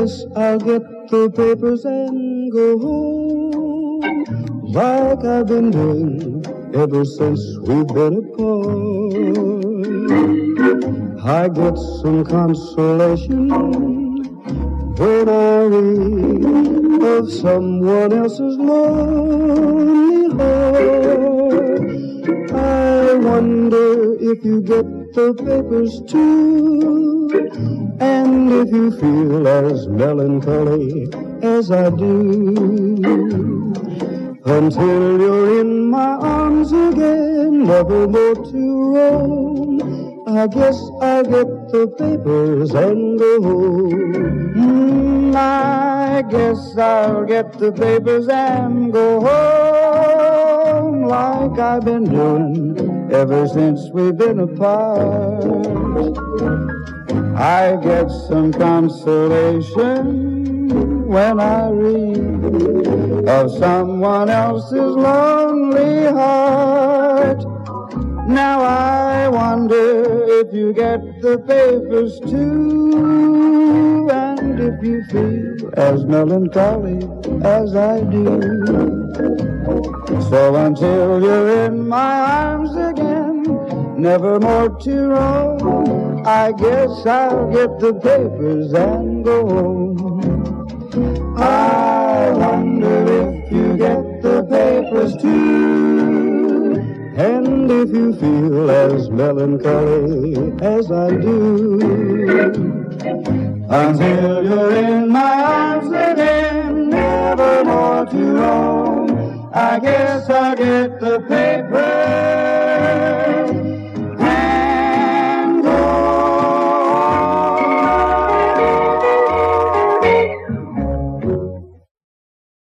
guess I'll get the papers and go home, like I've been doing ever since we've been apart. I get some consolation when I read of someone else's lonely heart. I wonder if you get the papers too, and if you feel as melancholy as I do. Until you're in my arms again, never more to roam, I guess I'll get the papers and go home. I guess I'll get the papers and go home, like I've been doing ever since we've been apart. I get some consolation when I read of someone else's lonely heart. Now I wonder if you get the papers too, and if you feel as melancholy as I do. So until you're in my arms again, never more to roam, I guess I'll get the papers and go home. I wonder if you get the papers too, and if you feel as melancholy as I do. Until you're in my arms again, never more to roam, I guess I'll get the papers